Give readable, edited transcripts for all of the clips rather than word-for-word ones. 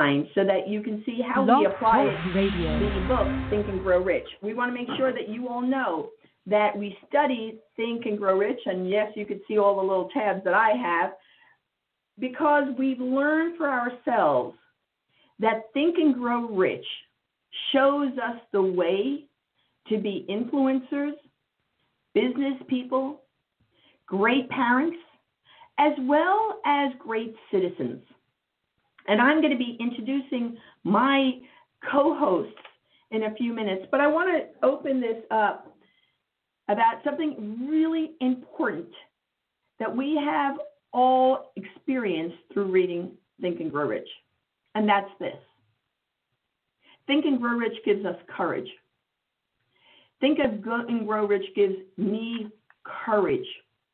mind so that you can see how we apply it. The book, Think and Grow Rich. We want to make sure that you all know that we study Think and Grow Rich, and yes, you can see all the little tabs that I have, because we've learned for ourselves that Think and Grow Rich shows us the way to be influencers, business people, great parents, as well as great citizens. And I'm going to be introducing my co-hosts in a few minutes, but I want to open this up about something really important that we have all experienced through reading Think and Grow Rich, and that's this. Think and Grow Rich gives us courage. Think and Grow Rich gives me courage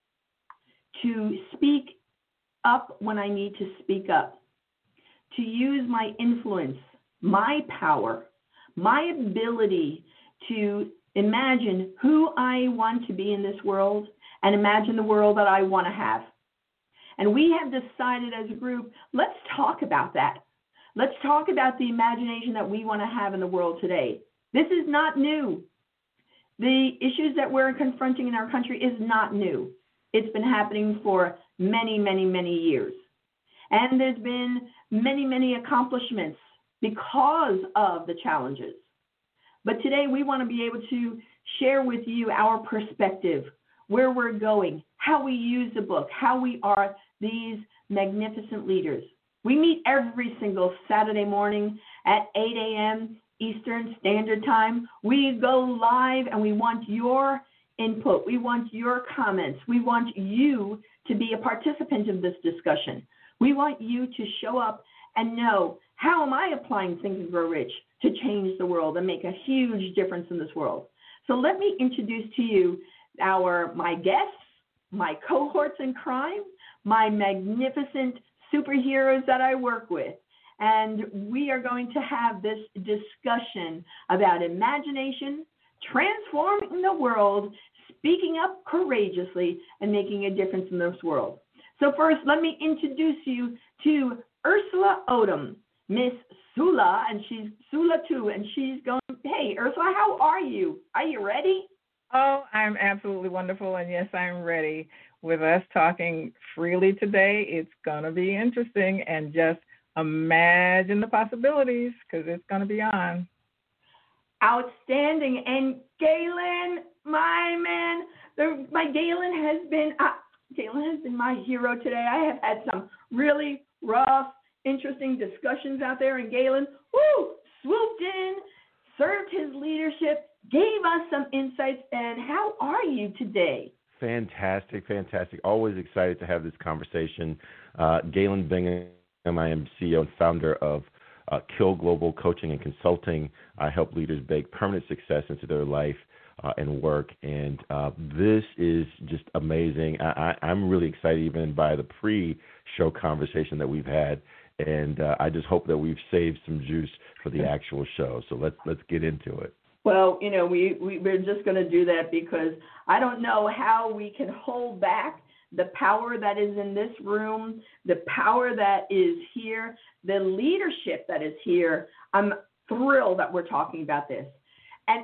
to speak up when I need to speak up, to use my influence, my power, my ability to imagine who I want to be in this world and imagine the world that I want to have. And we have decided as a group, let's talk about that. Let's talk about the imagination that we want to have in the world today. This is not new. The issues that we're confronting in our country is not new. It's been happening for many, many, many years. And there's been many, many accomplishments because of the challenges. But today we want to be able to share with you our perspective, where we're going, how we use the book, how we are these magnificent leaders. We meet every single Saturday morning at 8 a.m. Eastern Standard Time. We go live and we want your input. We want your comments. We want you to be a participant in this discussion. We want you to show up and know, how am I applying Think and Grow Rich to change the world and make a huge difference in this world? So let me introduce to you my guests, my cohorts in crime, my magnificent superheroes that I work with. And we are going to have this discussion about imagination, transforming the world, speaking up courageously, and making a difference in this world. So first, let me introduce you to Ursula Odom, Miss Sula, and she's Sula too, and she's going, hey, Ursula, how are you? Are you ready? Oh, I'm absolutely wonderful, and yes, I'm ready. With us talking freely today, it's going to be interesting, and just imagine the possibilities, because it's going to be on. Outstanding. And Galen, my man, Galen has been my hero today. I have had some really rough, interesting discussions out there, and Galen, swooped in, served his leadership, gave us some insights. And how are you today? Fantastic. Always excited to have this conversation. Galen Bingham, I am CEO and founder of Kill Global Coaching and Consulting. I help leaders bake permanent success into their life and work. And this is just amazing. I'm really excited even by the pre-show conversation that we've had. And I just hope that we've saved some juice for the actual show. So let's get into it. Well, we're just going to do that because I don't know how we can hold back the power that is in this room, the power that is here, the leadership that is here. I'm thrilled that we're talking about this. And,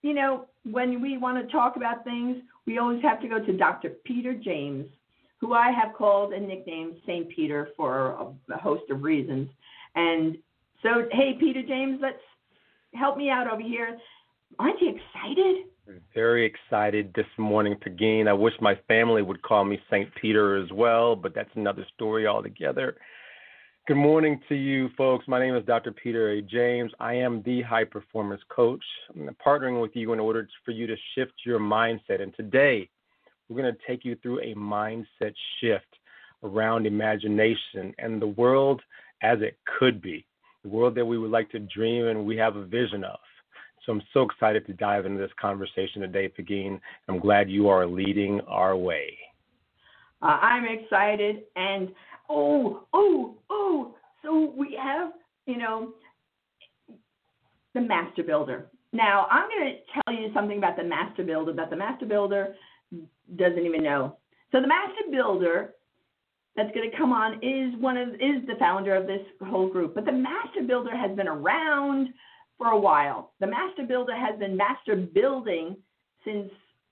when we want to talk about things, we always have to go to Dr. Peter James, who I have called and nicknamed St. Peter for a host of reasons. And so, hey, Peter James, let's help me out over here. Aren't you excited? Very excited this morning, Pegeen. I wish my family would call me St. Peter as well, but that's another story altogether. Good morning to you, folks. My name is Dr. Peter A. James. I am the high performance coach. I'm partnering with you in order for you to shift your mindset. And today, we're going to take you through a mindset shift around imagination and the world as it could be, the world that we would like to dream and we have a vision of. So I'm so excited to dive into this conversation today, Pegeen. I'm glad you are leading our way. I'm excited. And, so we have, the Master Builder. Now, I'm going to tell you something about the Master Builder that the Master Builder doesn't even know. So the Master Builder that's going to come on is the founder of this whole group. But the Master Builder has been around for a while. The Master Builder has been master building since,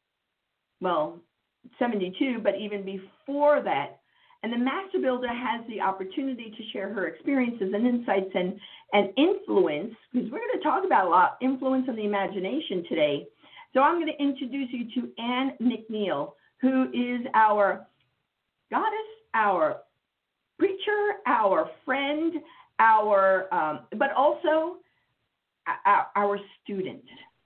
72, but even before that. And the Master Builder has the opportunity to share her experiences and insights and influence, because we're going to talk about a lot, influence on the imagination today. So I'm going to introduce you to Ann McNeil, who is our goddess, our preacher, our friend, but also our student.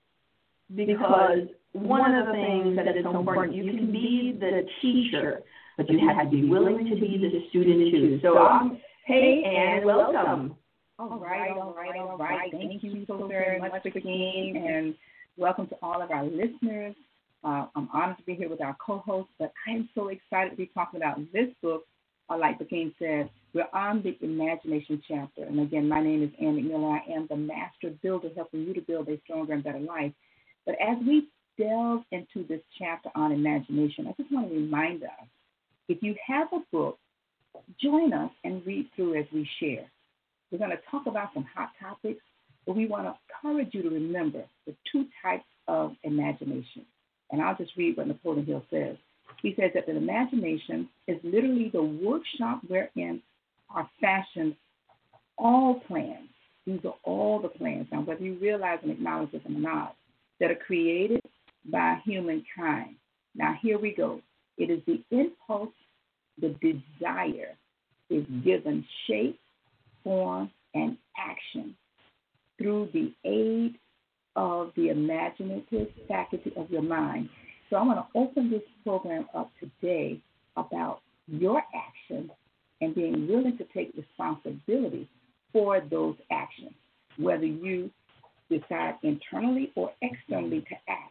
Because one of the things that is so important, you can be the teacher, but you have to be willing to be the student too. So, hey, Ann, welcome. All right. Thank you so very much, Beguine, and welcome to all of our listeners. I'm honored to be here with our co-host, but I'm so excited to be talking about this book. Like Beguine said, we're on the imagination chapter. And again, my name is Ann McNeil. I am the Master Builder, helping you to build a stronger and better life. But as we delve into this chapter on imagination, I just want to remind us, if you have a book, join us and read through as we share. We're going to talk about some hot topics, but we want to encourage you to remember the two types of imagination. And I'll just read what Napoleon Hill says. He says that the imagination is literally the workshop wherein are fashioned all plans. These are all the plans. Now, whether you realize and acknowledge this or not, that are created by humankind. Now, here we go. It is the impulse, the desire is given shape, form, and action through the aid of the imaginative faculty of your mind. So I want to open this program up today about your actions and being willing to take responsibility for those actions, whether you decide internally or externally to act.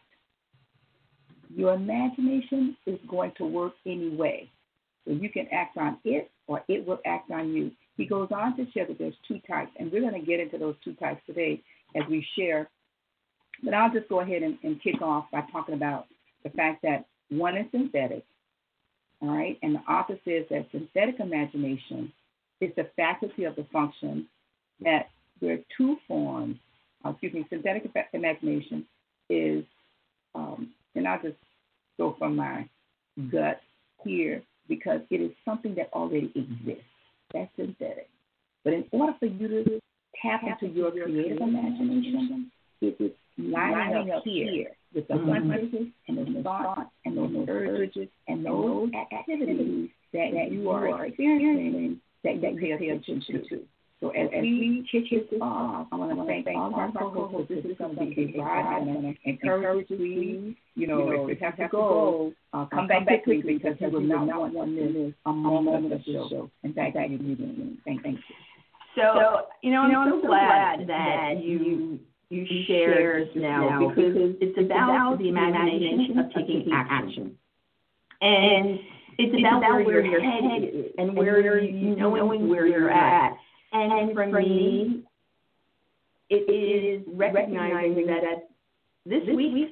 Your imagination is going to work anyway. So you can act on it or it will act on you. He goes on to share that there's two types, and we're going to get into those two types today as we share. But I'll just go ahead and kick off by talking about the fact that one is synthetic, all right? And the author says that synthetic imagination is the faculty of the function that there are two forms. Synthetic imagination is, and I'll just go from my gut here because it is something that already exists. That's synthetic. But in order for you to tap into your creative imagination, it is lining up here with the hunches and the thoughts and those urges and those activities that you are experiencing that you pay attention to. So as we kick this off, I want to thank all of our co-hosts. This is going to be a ride. I'm going to encourage you, if you have to go, come back quickly because you will not want to miss a moment of the show. And thank you. Thank you. So, I'm so glad that you shared now because it's about the imagination of taking action. And it's about where your head is and where you knowing where you're at. And for me, it is recognizing that this week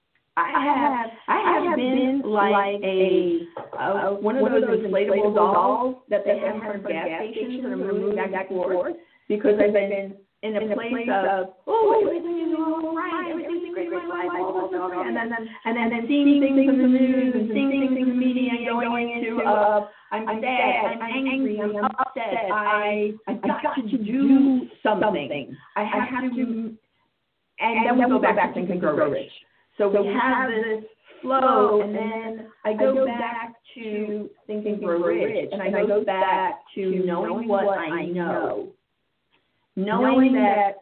I have been like a one of those inflatable dolls that they have for gas stations that are moving back and forth because I've been in a place of everything is all right, everything's great, my life, and then seeing things in the news and seeing things in the media and going into I'm sad, I'm angry, I'm upset, I've got to do something. I have to, and then we go back to Think and Grow Rich. So we have this flow, and then I go back to Think and Grow Rich, and I go back to knowing what I know. Knowing that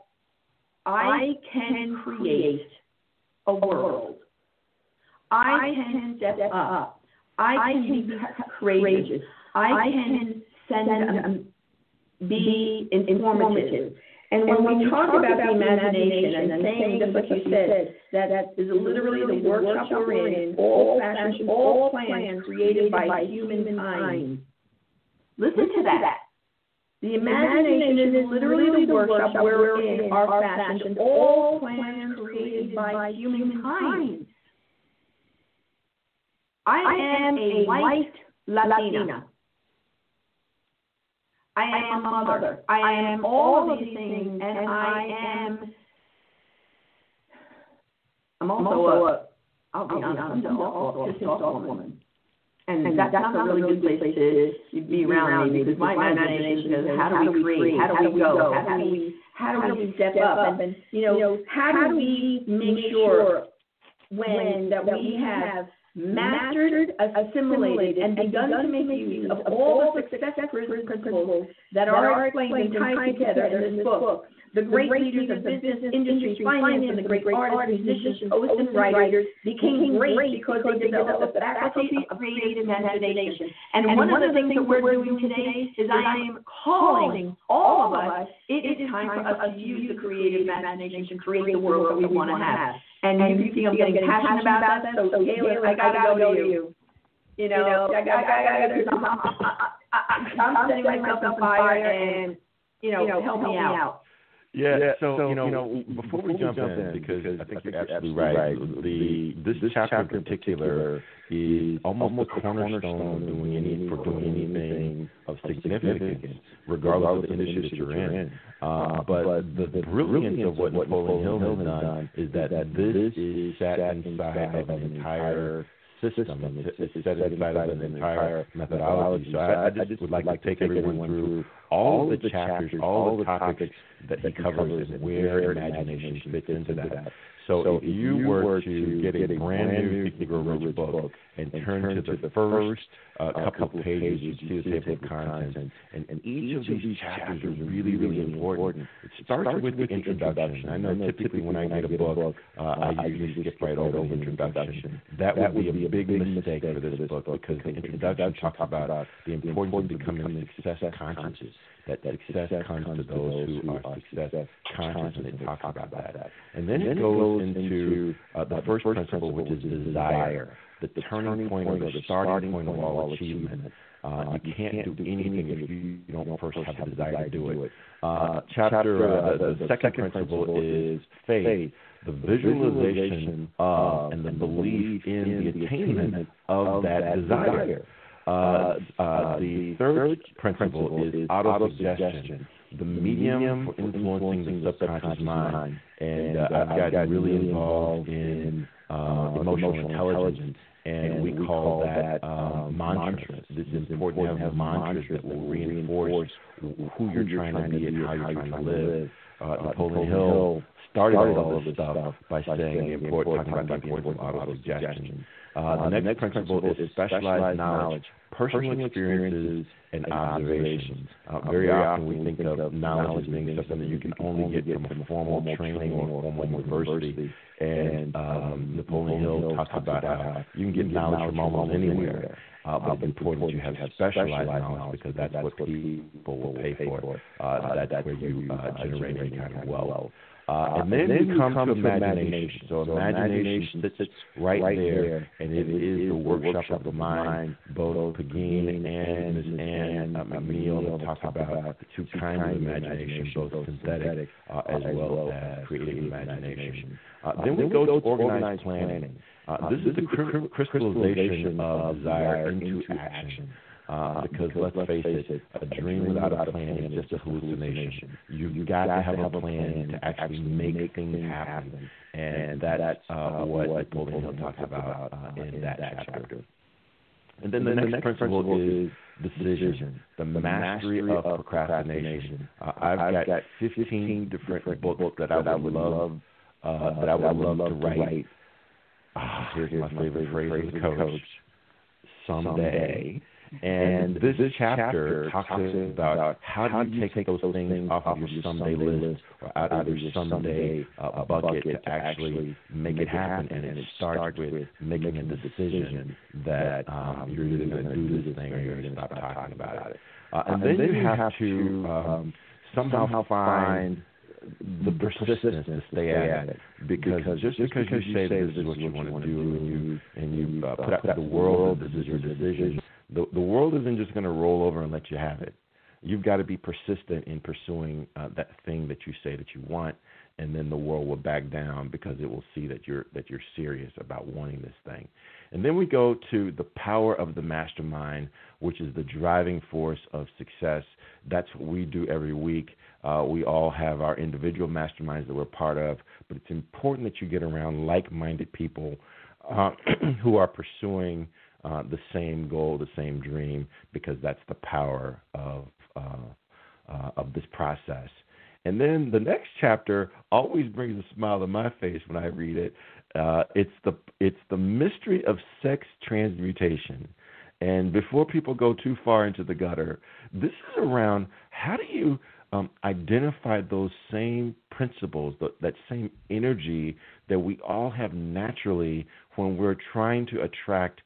I can create a world. I can step up. I can be courageous. I can be informative. And when we talk about the imagination and the saying, just like you said, that is literally the workshop we're in, all fashion, all plans created by humankind. Listen to that. The imagination is literally the workshop we're in, are fashioned, all plans created by humankind. I am a white Latina. I am a mother. I am all of these things, and I'm also I'll be honest, I'm also a pissed off woman. And that's not a really good place to be around me, because my imagination is, how do we create? How do we go? How do we step up? And, how do we make sure that we have mastered, assimilated, and begun to make use of all the success principles that are explained and tied together in this book? The great leaders of business, industry, finance, and the great artists, musicians, hosts, and writers became great because they developed the faculty of creative imagination. And one of the things that we're doing today is I am calling all of us, it is time for us to use the creative imagination to create the world that we want to have. And you see I'm getting passionate about that, so Taylor, I got to go to you. I got to, I'm setting myself on fire, and, help me out. Yeah, so before we jump in, because I think you're absolutely right, this chapter in particular is almost the cornerstone of doing anything of significance, regardless of the industry that you're in. But the brilliance of what Napoleon Hill has done is that this is set inside of an entire system. It's set inside of an entire methodology. So I just would like to take everyone through all the chapters, all the topics that he covers, and where imagination fits into that. So if you were to get a brand new Think and Grow Rich book and turn to the first couple of pages, you see the table of contents, and each of these chapters are really, really important. It starts with the introduction. I know typically when I get a book, I usually skip right over the introduction. That would be a big mistake for this book, because the introduction talks about the importance of becoming success conscious. That success comes to those who are success conscious, and it talks about that. And then it goes into the first principle, which is desire, the turning point or the starting point of all achievement. You can't do anything if you don't first have the desire to do it. The second principle is faith, the visualization of and the belief in the attainment of that desire. The third principle is autosuggestion, the medium for influencing the subconscious mind. And I've gotten really involved in emotional intelligence, and we call that mantras. It's important to have mantras that will reinforce who you're trying to be and how you're trying to live. Napoleon Hill started all of this stuff by saying the importance of autosuggestion. The next principle is specialized knowledge, personal experiences, and observations. Very often we think of knowledge as being something that you can only get from a formal training or formal university. And Napoleon Hill talks about how you can get knowledge from almost anywhere. But it's important that you have specialized knowledge, because that's what people will pay for. That's where you generate any kind of wealth. And then you come to imagination. So imagination sits right there, and it is the workshop of the mind. Both Pagine and Ms. Ann McNeil talk about the two kinds of imagination, both synthetic as well as creative imagination. Then we go to organized planning. This is the crystallization of desire into action. Because let's face it, a dream without a plan is just a hallucination. You've got to have a plan to actually make things happen, and that's what Napoleon Hill talks about in that chapter. And then the next principle is decision, the mastery of procrastination. I've got 15 different books that I would love to write. Here's my favorite phrase as a coach: someday. And this chapter talks about how do you take those things off of your someday list or out of your someday bucket to actually make it happen. And it starts with making a decision that you're either going to do this thing or you're going to stop talking about it. And then you have to somehow find the persistence to stay at it, because just because you say this is what you want to do and you put out to the world this is your decision, the world isn't just going to roll over and let you have it. you've got to be persistent in pursuing that thing that you say that you want, and then the world will back down because it will see that you're serious about wanting this thing. And then we go to the power of the mastermind, which is the driving force of success. That's what we do every week. We all have our individual masterminds that we're part of, but it's important that you get around like-minded people who are pursuing the same goal, the same dream, because that's the power of this process. And then the next chapter always brings a smile to my face when I read it. It's the mystery of sex transmutation. And before people go too far into the gutter, this is around how do you identify those same principles, that same energy that we all have naturally when we're trying to attract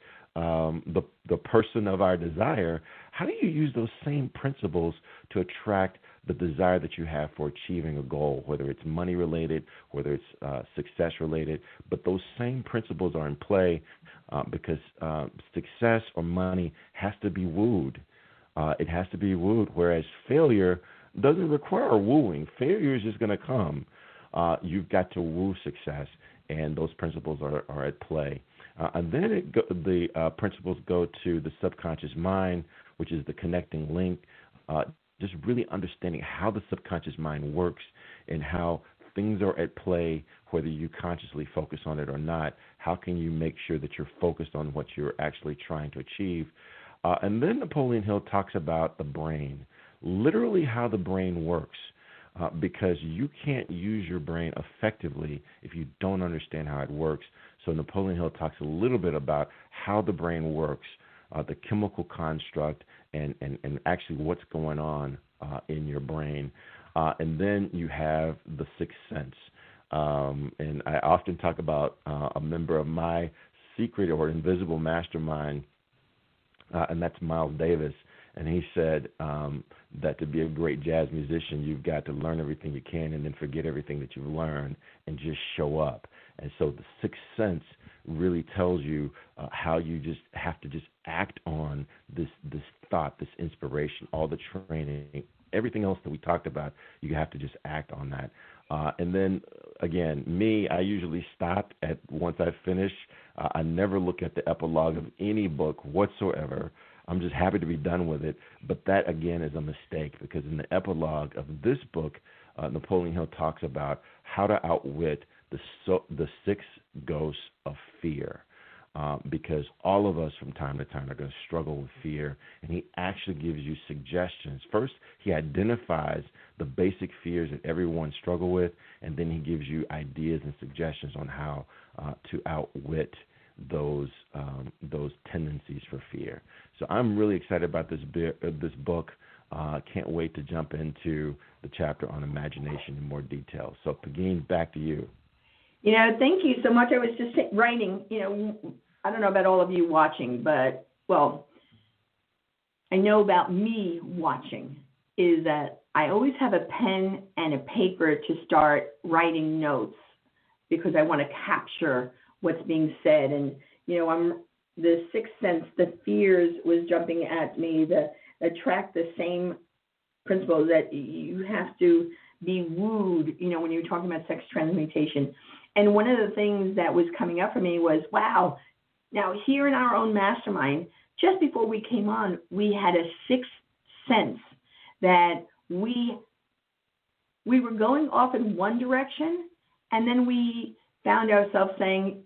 the person of our desire. How do you use those same principles to attract the desire that you have for achieving a goal, whether it's money related, whether it's success related? But those same principles are in play because success or money has to be wooed. It has to be wooed, whereas failure doesn't require wooing. Failure is just going to come. You've got to woo success, and those principles are at play. And then the principles go to the subconscious mind, which is the connecting link, just really understanding how the subconscious mind works and how things are at play, whether you consciously focus on it or not. How can you make sure that you're focused on what you're actually trying to achieve? And then Napoleon Hill talks about the brain, literally how the brain works, because you can't use your brain effectively if you don't understand how it works. So Napoleon Hill talks a little bit about how the brain works, the chemical construct, and actually what's going on in your brain. And then you have the sixth sense. And I often talk about a member of my secret or invisible mastermind, and that's Miles Davis. And he said that to be a great jazz musician, you've got to learn everything you can and then forget everything that you've learned and just show up. And so the sixth sense really tells you how you just have to just act on this thought, this inspiration, all the training, everything else that we talked about. You have to just act on that. And then, again, I usually stop at once I finish. I never look at the epilogue of any book whatsoever. I'm just happy to be done with it. But that, again, is a mistake because in the epilogue of this book, Napoleon Hill talks about how to outwit the six ghosts of fear. Because all of us from time to time are going to struggle with fear, and he actually gives you suggestions. First, he identifies the basic fears that everyone struggles with, and then he gives you ideas and suggestions on how to outwit those tendencies for fear. So I'm really excited about this book. Can't wait to jump into the chapter on imagination in more detail. So, Pegeen, back to you. Thank you so much. I was just writing, I don't know about all of you watching, but, well, I know about me watching is that I always have a pen and a paper to start writing notes because I want to capture what's being said. And, the sixth sense, the fears was jumping at me, the attract the same principles that you have to be wooed, when you're talking about sex transmutation. And one of the things that was coming up for me was, wow, now here in our own mastermind, just before we came on, we had a sixth sense that we were going off in one direction, and then we found ourselves saying,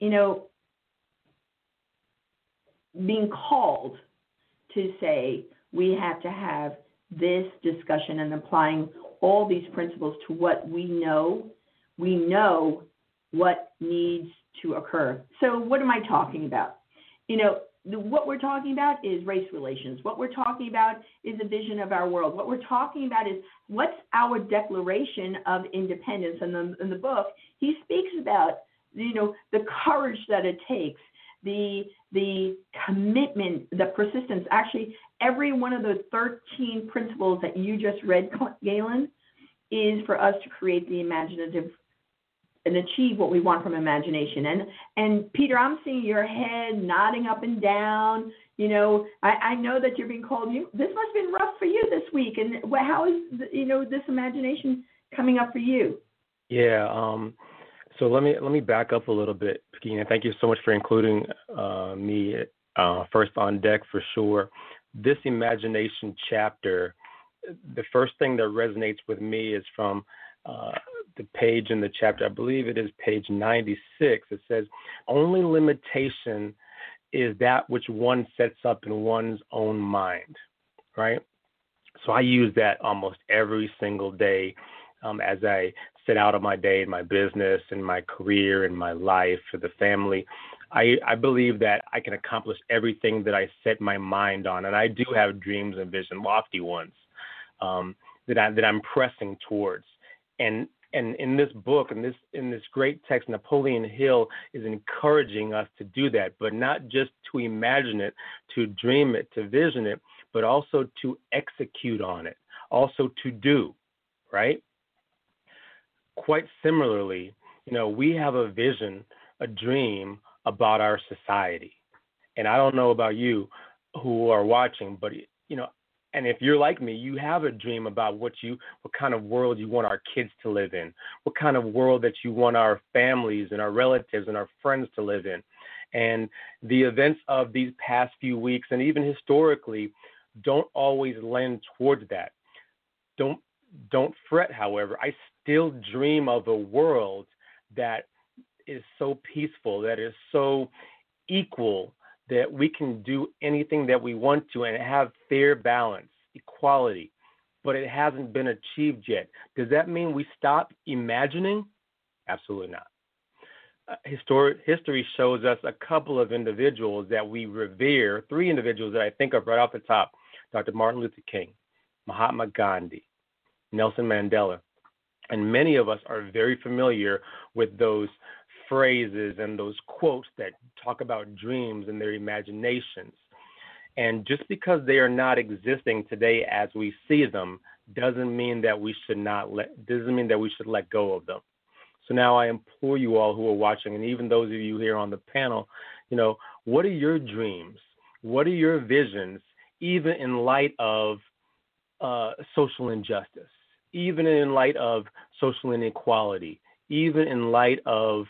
being called to say we have to have this discussion and applying all these principles to what we know. We know what needs to occur. So what am I talking about? What we're talking about is race relations. What we're talking about is a vision of our world. What we're talking about is what's our declaration of independence. And in the book, he speaks about, the courage that it takes, the commitment, the persistence. Actually, every one of those 13 principles that you just read, Galen, is for us to create the imaginative and achieve what we want from imagination. And Peter, I'm seeing your head nodding up and down. You know, I know that you're being called. This must have been rough for you this week. And how is this imagination coming up for you? Yeah. So let me back up a little bit, Pekina. Thank you so much for including me first on deck for sure. This imagination chapter, the first thing that resonates with me is from the page in the chapter. I believe it is page 96. It says, "Only limitation is that which one sets up in one's own mind," right? So I use that almost every single day as I set out on my day in my business, in my career, in my life, for the family. I believe that I can accomplish everything that I set my mind on, and I do have dreams and visions, lofty ones, that I'm pressing towards. And in this book, in this great text, Napoleon Hill is encouraging us to do that, but not just to imagine it, to dream it, to vision it, but also to execute on it, also to do, right? Quite similarly, we have a vision, a dream about our society. And I don't know about you who are watching, but, and if you're like me, you have a dream about what kind of world you want our kids to live in, what kind of world that you want our families and our relatives and our friends to live in. And the events of these past few weeks, and even historically, don't always lend towards that. Don't fret, however. I still dream of a world that is so peaceful, that is so equal, that we can do anything that we want to and have fair balance, equality, but it hasn't been achieved yet. Does that mean we stop imagining? Absolutely not. History shows us a couple of individuals that we revere, 3 individuals that I think of right off the top: Dr. Martin Luther King, Mahatma Gandhi, Nelson Mandela. And many of us are very familiar with those phrases and those quotes that talk about dreams and their imaginations. And just because they are not existing today as we see them doesn't mean that we should let go of them. So now I implore you all who are watching, and even those of you here on the panel, what are your dreams? What are your visions, even in light of social injustice, even in light of social inequality, even in light of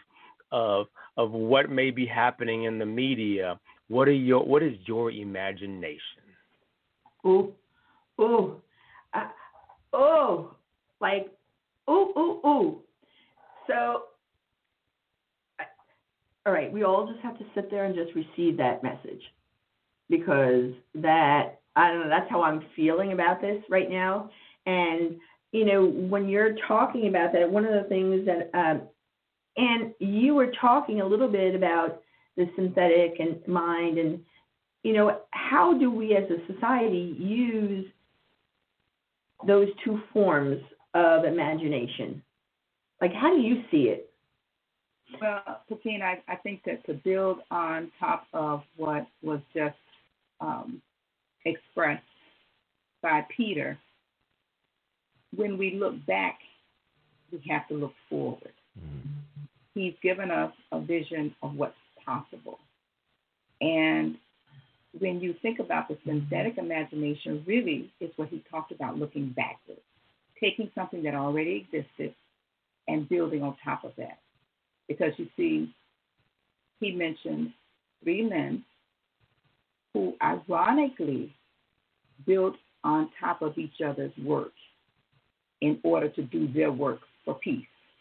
what may be happening in the media? What is your imagination? Ooh. So, all right, we all just have to sit there and just receive that message, because that, I don't know, that's how I'm feeling about this right now. And, when you're talking about that, one of the things that, and you were talking a little bit about the synthetic and mind, and, how do we as a society use those 2 forms of imagination? Like, how do you see it? Well, Pekina, I think that to build on top of what was just expressed by Peter, when we look back, we have to look forward. Mm-hmm. He's given us a vision of what's possible. And when you think about the synthetic imagination, really is what he talked about, looking backwards, taking something that already existed and building on top of that. Because you see, he mentioned 3 men who ironically built on top of each other's work in order to do their work for peace,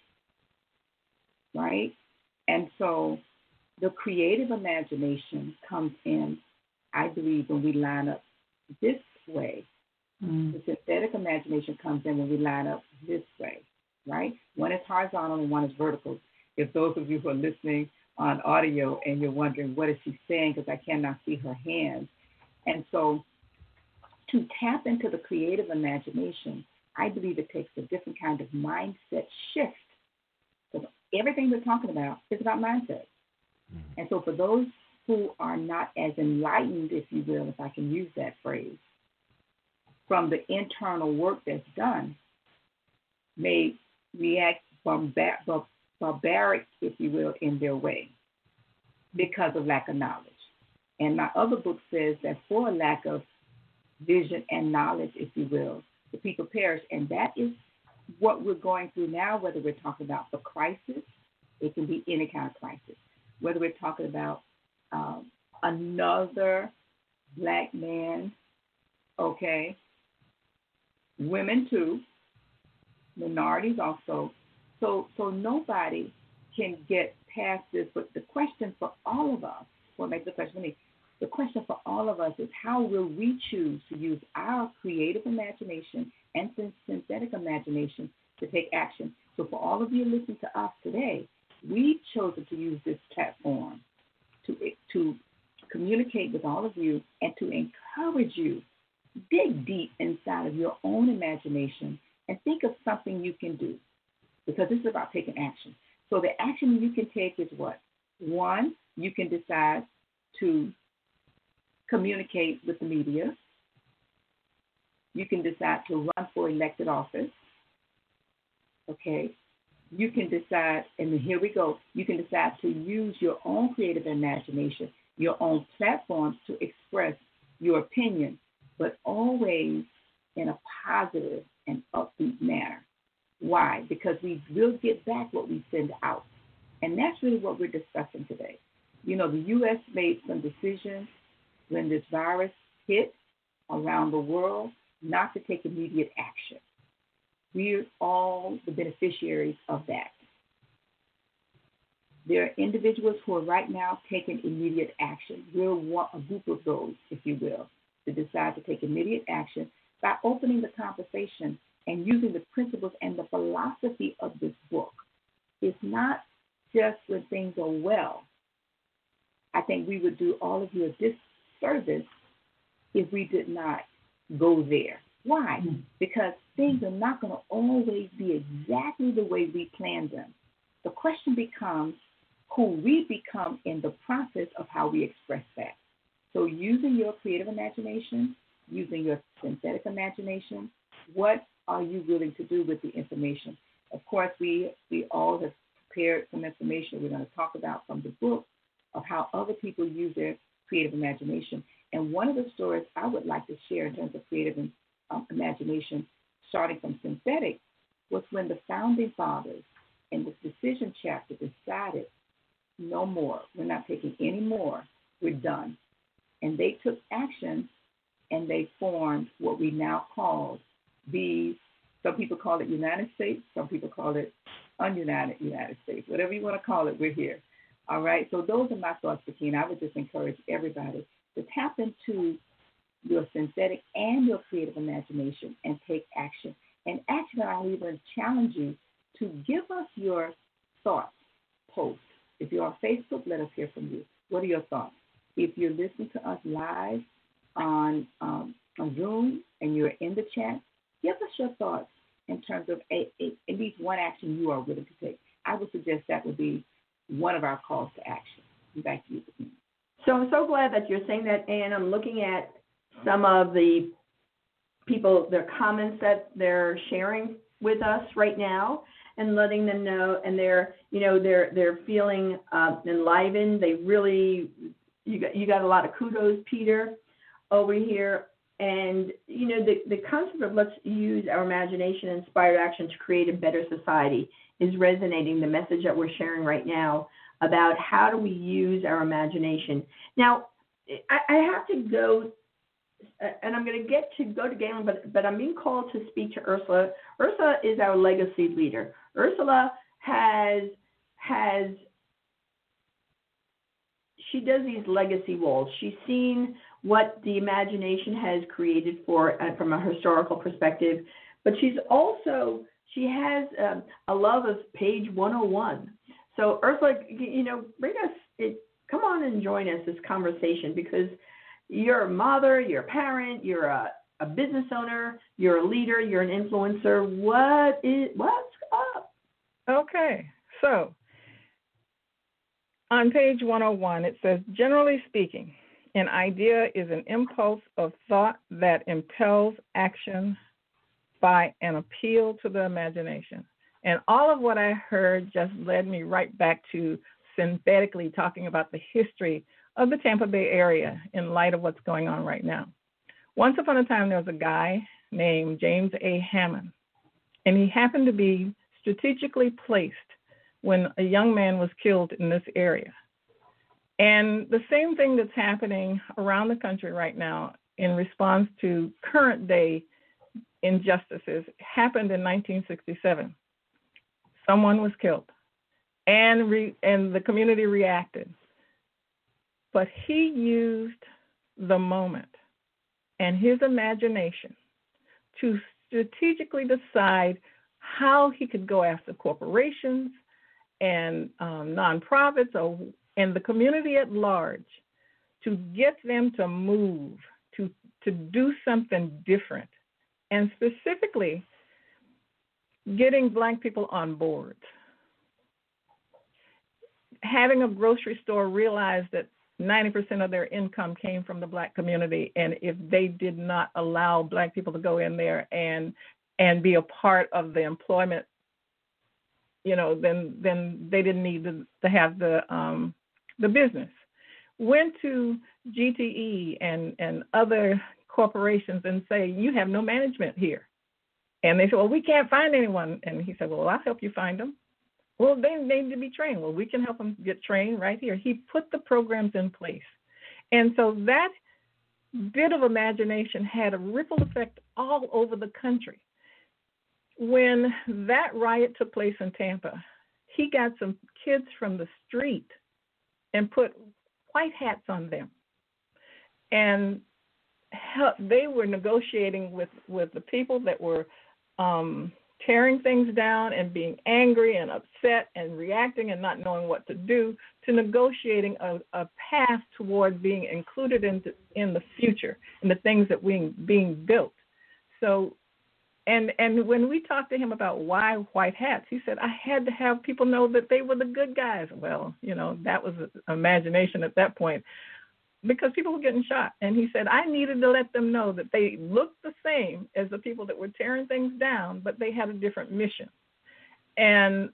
right? And so the creative imagination comes in, I believe, when we line up this way. Mm. The synthetic imagination comes in when we line up this way, right? One is horizontal and one is vertical. If those of you who are listening on audio and you're wondering, what is she saying, because I cannot see her hands. And so to tap into the creative imagination, I believe it takes a different kind of mindset shift. Because everything we're talking about is about mindset. Mm-hmm. And so for those who are not as enlightened, if you will, if I can use that phrase, from the internal work that's done, may react barbaric, if you will, in their way because of lack of knowledge. And my other book says that for a lack of vision and knowledge, if you will, the people perish. And that is what we're going through now, whether we're talking about the crisis, it can be any kind of crisis, whether we're talking about another black man, okay, women too, minorities also. So nobody can get past this. But the question for all of us, what makes the question for me, the question for all of us is how will we choose to use our creative imagination and synthetic imagination to take action. So for all of you listening to us today, we've chosen to use this platform to communicate with all of you and to encourage you. Dig deep inside of your own imagination and think of something you can do, because this is about taking action. So the action you can take is what? One, you can decide to communicate with the media. You can decide to run for elected office. Okay? You can decide, and here we go, you can decide to use your own creative imagination, your own platforms to express your opinion, but always in a positive and upbeat manner. Why? Because we will get back what we send out. And that's really what we're discussing today. You know, the U.S. made some decisions when this virus hit around the world not to take immediate action. We're all the beneficiaries of that. There are individuals who are right now taking immediate action. We're a group of those, if you will, to decide to take immediate action by opening the conversation and using the principles and the philosophy of this book. It's not just when things are well. I think we would do all of you a disservice if we did not go there. Why? Because things are not going to always be exactly the way we planned them. The question becomes who we become in the process of how we express that. So using your creative imagination, using your synthetic imagination, what are you willing to do with the information? Of course, we all have prepared some information we're going to talk about from the book of how other people use their creative imagination. And one of the stories I would like to share in terms of creative imagination, starting from synthetic, was when the founding fathers in the decision chapter decided, no more, we're not taking any more, we're done. And they took action and they formed what we now call some people call it United States, some people call it ununited United States, whatever you want to call it, we're here. All right, so those are my thoughts, Sakina. I would just encourage everybody to tap into your synthetic and your creative imagination and take action. And actually, I'll even challenge you to give us your thoughts post. If you're on Facebook, let us hear from you. What are your thoughts? If you're listening to us live on Zoom and you're in the chat, give us your thoughts in terms of at least one action you are willing to take. I would suggest that would be one of our calls to action. Back to you, Sakina. So I'm so glad that you're saying that, and I'm looking at some of the people, their comments that they're sharing with us right now, and letting them know, and they're feeling enlivened. They really, you got a lot of kudos, Peter, over here. And the concept of let's use our imagination and inspired action to create a better society is resonating. The message that we're sharing right now about how do we use our imagination. Now, I have to go, and I'm going to go to Galen, but I'm being called to speak to Ursula. Ursula is our legacy leader. Ursula she does these legacy walls. She's seen what the imagination has created from a historical perspective, but she has a love of page 101. So Ursula, come on and join us this conversation, because you're a mother, you're a parent, you're a business owner, you're a leader, you're an influencer. What's up? Okay, so on page 101, it says, generally speaking, an idea is an impulse of thought that impels action by an appeal to the imagination. And all of what I heard just led me right back to synthetically talking about the history of the Tampa Bay area in light of what's going on right now. Once upon a time, there was a guy named James A. Hammond, and he happened to be strategically placed when a young man was killed in this area. And the same thing that's happening around the country right now in response to current day injustices happened in 1967. Someone was killed, and the community reacted. But he used the moment and his imagination to strategically decide how he could go after corporations and nonprofits and the community at large to get them to move, to do something different, and specifically getting Black people on board. Having a grocery store realize that 90% of their income came from the Black community, and if they did not allow Black people to go in there and be a part of the employment, then they didn't need to have the business. Went to GTE and other corporations and say, you have no management here. And they said, well, we can't find anyone. And he said, well, I'll help you find them. Well, they need to be trained. Well, we can help them get trained right here. He put the programs in place. And so that bit of imagination had a ripple effect all over the country. When that riot took place in Tampa, he got some kids from the street and put white hats on them. And they were negotiating with the people that were tearing things down and being angry and upset and reacting and not knowing what to do, to negotiating a path toward being included in the future, in the things that were being built. So, and when we talked to him about why white hats, he said, I had to have people know that they were the good guys. Well, that was imagination at that point, because people were getting shot. And he said, I needed to let them know that they looked the same as the people that were tearing things down, but they had a different mission. And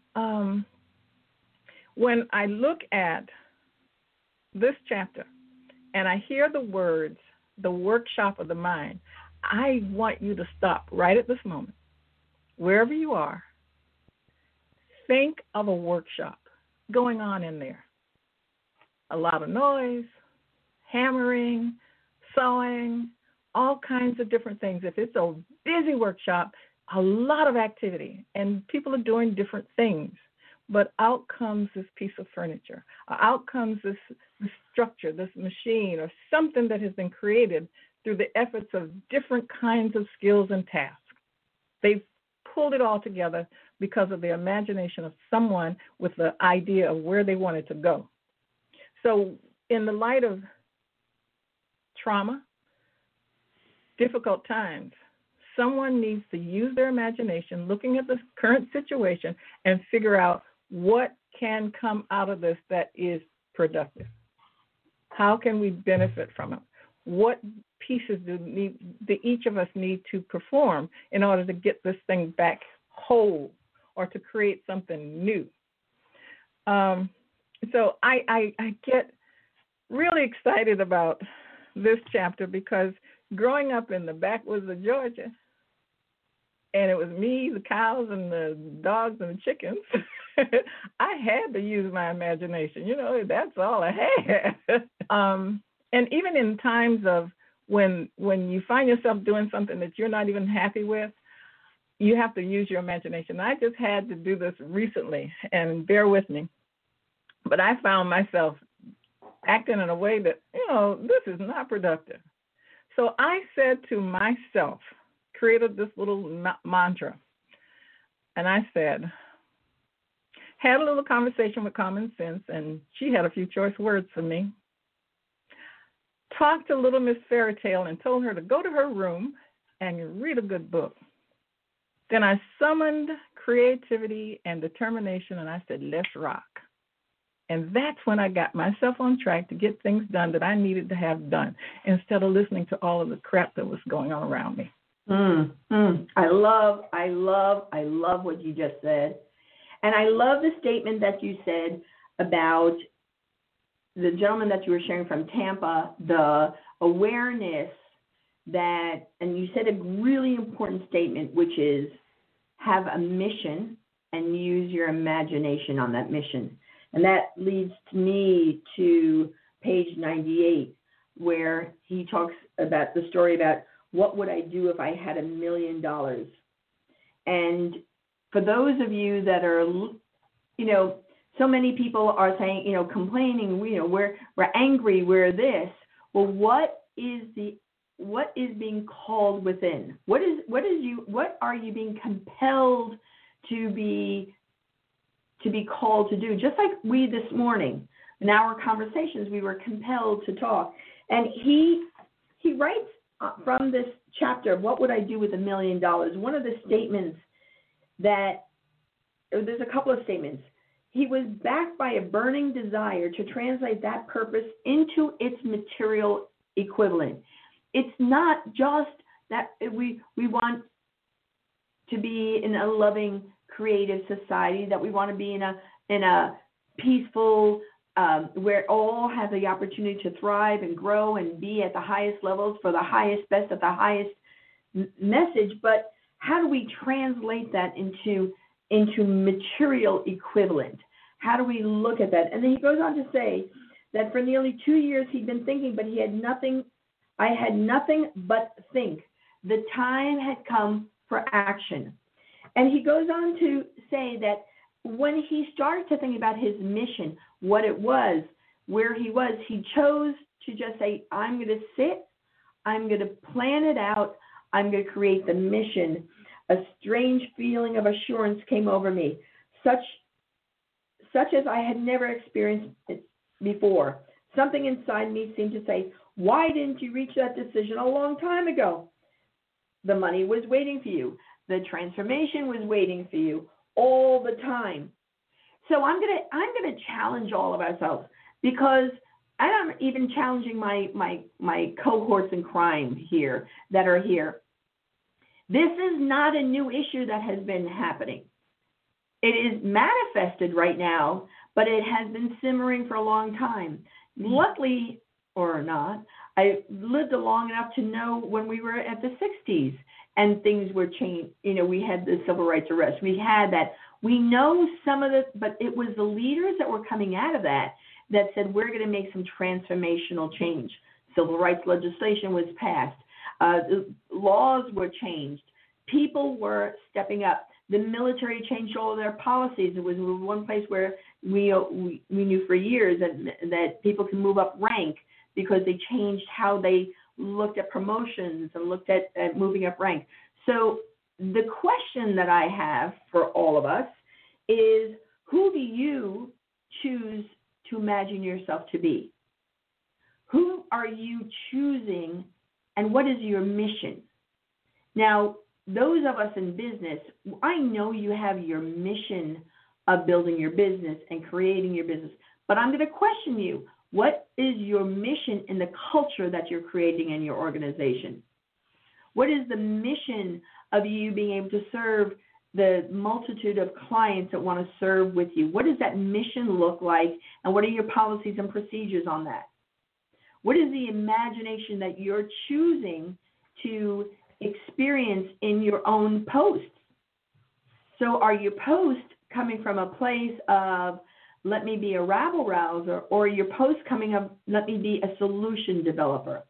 when I look at this chapter and I hear the words, the workshop of the mind, I want you to stop right at this moment, wherever you are. Think of a workshop going on in there. A lot of noise, hammering, sewing, all kinds of different things. If it's a busy workshop, a lot of activity, and people are doing different things. But out comes this piece of furniture. Out comes this structure, this machine, or something that has been created through the efforts of different kinds of skills and tasks. They've pulled it all together because of the imagination of someone with the idea of where they wanted to go. So in the light of trauma, difficult times, someone needs to use their imagination, looking at the current situation, and figure out what can come out of this that is productive. How can we benefit from it? What pieces do each of us need to perform in order to get this thing back whole or to create something new? So I get really excited about this chapter because growing up in the backwoods of Georgia, and it was me, the cows, and the dogs and the chickens, I had to use my imagination. That's all I had. And even in times of when you find yourself doing something that you're not even happy with, you have to use your imagination. I just had to do this recently, and bear with me. But I found myself acting in a way that, this is not productive. So I said to myself, created this little mantra, and I said, had a little conversation with Common Sense, and she had a few choice words for me. Talked to little Miss Fairytale and told her to go to her room and read a good book. Then I summoned creativity and determination, and I said, let's rock. And that's when I got myself on track to get things done that I needed to have done, instead of listening to all of the crap that was going on around me. I love what you just said. And I love the statement that you said about the gentleman that you were sharing from Tampa, the awareness that, and you said a really important statement, which is have a mission and use your imagination on that mission. And that leads me to page 98, where he talks about the story about what would I do if I had $1 million. And for those of you that are, so many people are saying, complaining, we're angry, we're this. Well, what is being called within? What are you being compelled to be called to do? Just like we this morning, in our conversations, we were compelled to talk. And he writes from this chapter of what would I do with $1 million. One of the statements there's a couple of statements. He was backed by a burning desire to translate that purpose into its material equivalent. It's not just that we want to be in a loving, creative society, that we want to be in a peaceful, where all have the opportunity to thrive and grow and be at the highest levels for the highest best at the highest message. But how do we translate that into material equivalent? How do we look at that? And then he goes on to say that for nearly 2 years he'd been thinking, but I had nothing but think. The time had come for action. And he goes on to say that when he started to think about his mission, what it was, where he was, he chose to just say, I'm going to sit, I'm going to plan it out, I'm going to create the mission. A strange feeling of assurance came over me, such as I had never experienced it before. Something inside me seemed to say, why didn't you reach that decision a long time ago? The money was waiting for you. The transformation was waiting for you all the time. So I'm gonna challenge all of ourselves, because I'm even challenging my cohorts in crime here that are here. This is not a new issue that has been happening. It is manifested right now, but it has been simmering for a long time. Luckily, or not, I lived long enough to know when we were at the 60s and things were changed. We had the civil rights arrest. We had that. We know some of it, but it was the leaders that were coming out of that said, we're going to make some transformational change. Civil rights legislation was passed. Laws were changed. People were stepping up. The military changed all of their policies. It was one place where we knew for years that people can move up rank because they changed how they looked at promotions and looked at moving up rank. So the question that I have for all of us is, who do you choose to imagine yourself to be? Who are you choosing, and what is your mission? Now, those of us in business, I know you have your mission of building your business and creating your business, but I'm going to question you. What is your mission in the culture that you're creating in your organization? What is the mission of you being able to serve the multitude of clients that want to serve with you? What does that mission look like, and what are your policies and procedures on that? What is the imagination that you're choosing to experience in your own posts? So are your posts coming from a place of, let me be a rabble rouser, or your posts coming up, let me be a solution developer?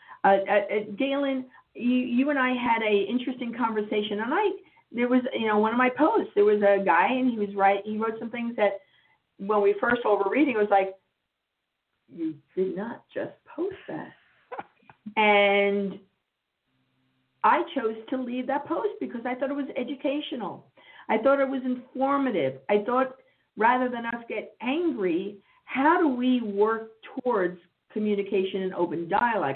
Galen, you and I had an interesting conversation, and there was, one of my posts, there was a guy, and he wrote some things that when we first were reading, it was like, you did not just post that. And I chose to leave that post because I thought it was educational. I thought it was informative. I thought, rather than us get angry, how do we work towards communication and open dialogue?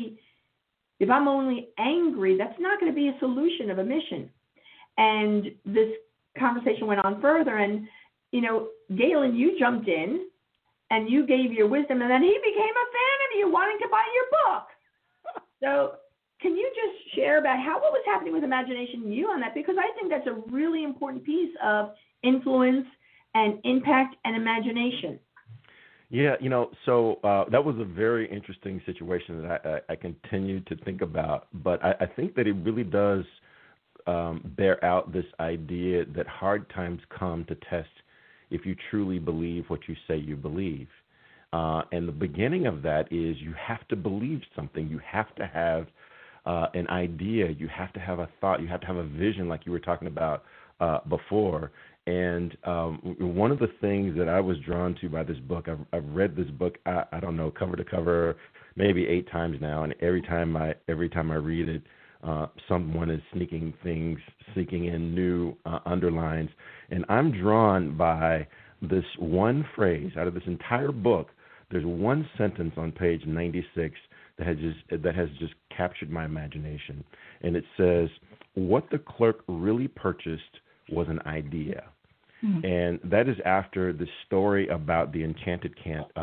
If I'm only angry, that's not going to be a solution of a mission. And this conversation went on further, and, Galen, you jumped in and you gave your wisdom, and then he became a fan of you, wanting to buy your book. So can you just share about what was happening with imagination and you on that? Because I think that's a really important piece of influence and impact and imagination. Yeah, so that was a very interesting situation that I continue to think about. But I think that it really does bear out this idea that hard times come to test if you truly believe what you say you believe. And the beginning of that is you have to believe something. You have to have an idea. You have to have a thought. You have to have a vision, like you were talking about before. And one of the things that I was drawn to by this book, I've read this book, I don't know, cover to cover, maybe 8 times now. And every time I read it, someone is sneaking in new underlines. And I'm drawn by this one phrase out of this entire book. There's one sentence on page 96 that has just captured my imagination. And it says, what the clerk really purchased was an idea. And that is after the story about the enchanted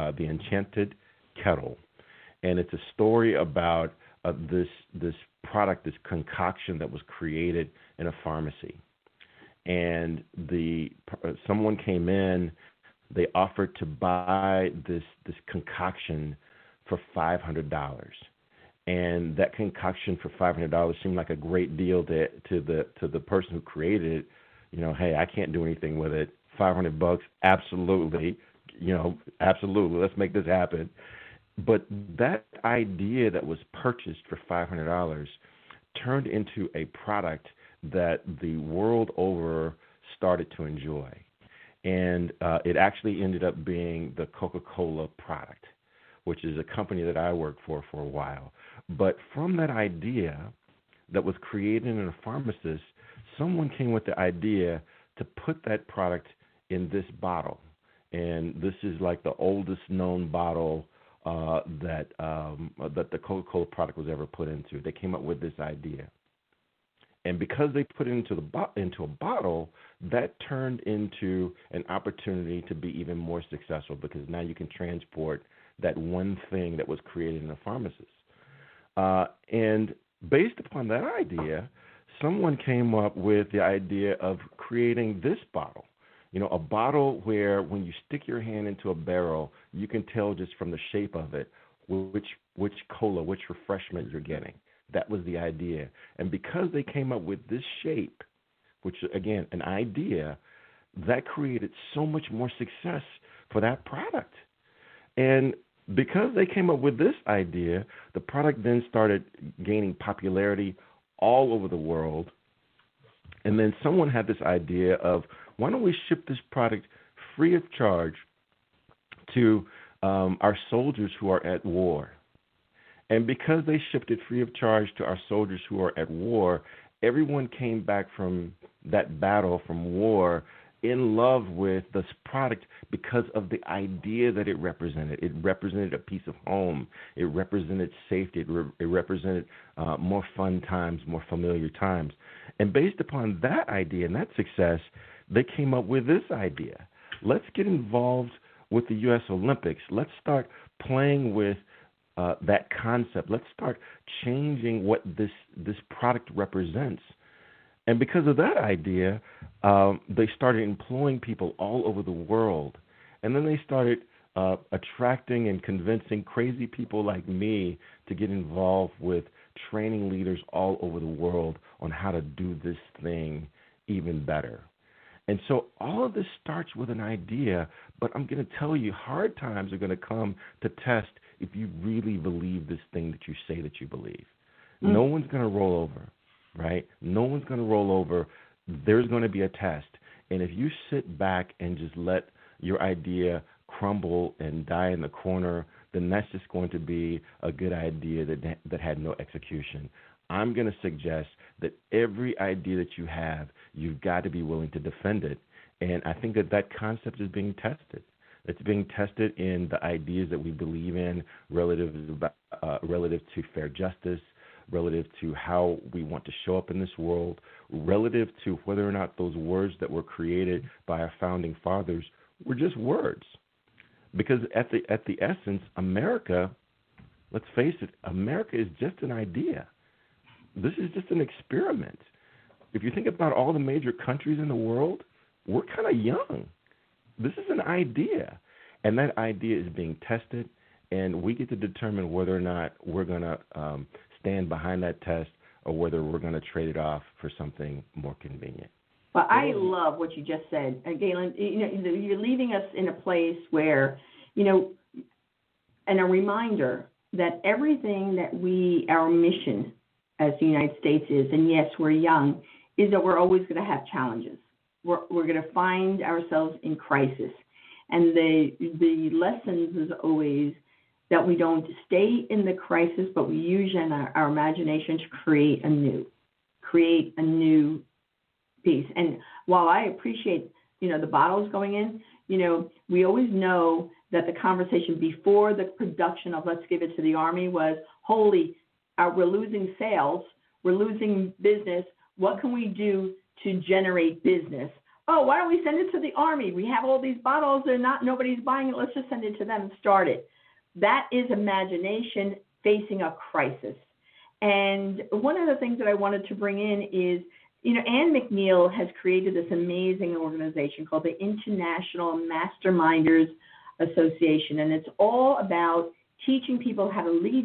kettle. And it's a story about this product, this concoction that was created in a pharmacy. And someone came in, they offered to buy this concoction for $500. And that concoction for $500 seemed like a great deal to the person who created it. Hey, I can't do anything with it. $500, absolutely. Absolutely. Let's make this happen. But that idea that was purchased for $500 turned into a product that the world over started to enjoy. And it actually ended up being the Coca-Cola product, which is a company that I worked for a while. But from that idea that was created in a pharmacist, someone came with the idea to put that product in this bottle. And this is like the oldest known bottle that the Coca-Cola product was ever put into. They came up with this idea. And because they put it into a bottle, that turned into an opportunity to be even more successful, because now you can transport that one thing that was created in a pharmacist. And based upon that idea, someone came up with the idea of creating this bottle. A bottle where when you stick your hand into a barrel, you can tell just from the shape of it which cola, which refreshment you're getting. That was the idea. And because they came up with this shape, which, again, an idea, that created so much more success for that product. And because they came up with this idea, the product then started gaining popularity all over the world. And then someone had this idea of, why don't we ship this product free of charge to our soldiers who are at war? And because they shipped it free of charge to our soldiers who are at war, everyone came back from that battle, from war, in love with this product because of the idea that it represented. It represented a piece of home. It represented safety. It represented more fun times, more familiar times. And based upon that idea and that success, they came up with this idea. Let's get involved with the U.S. Olympics. Let's start playing with that concept. Let's start changing what this product represents. And because of that idea, they started employing people all over the world. And then they started attracting and convincing crazy people like me to get involved with training leaders all over the world on how to do this thing even better. And so all of this starts with an idea, but I'm going to tell you, hard times are going to come to test if you really believe this thing that you say that you believe. No one's going to roll over, right? No one's going to roll over. There's going to be a test. And if you sit back and just let your idea crumble and die in the corner, then that's just going to be a good idea that had no execution. I'm going to suggest that every idea that you have, you've got to be willing to defend it. And I think that concept is being tested. It's being tested in the ideas that we believe in relative to fair justice, relative to how we want to show up in this world, relative to whether or not those words that were created by our founding fathers were just words. Because at the essence, America, let's face it, America is just an idea. this is just an experiment. If you think about all the major countries in the world, we're kind of young. This is an idea, and that idea is being tested, and we get to determine whether or not we're going to stand behind that test or whether we're going to trade it off for something more convenient. Well, I love what you just said. Galen, you're leaving us in a place where, and a reminder that everything that our mission as the United States is, and yes, we're young, is that we're always going to have challenges. We're going to find ourselves in crisis. And the lessons is always that we don't stay in the crisis, but we use our imagination to create a new piece. And while I appreciate, the bottles going in, we always know that the conversation before the production of Let's Give It to the Army was, we're losing sales, we're losing business. What can we do to generate business? Oh, why don't we send it to the Army? We have all these bottles, nobody's buying it. Let's just send it to them and start it. That is imagination facing a crisis. And one of the things that I wanted to bring in is, Ann McNeil has created this amazing organization called the International Masterminders Association, and it's all about teaching people how to lead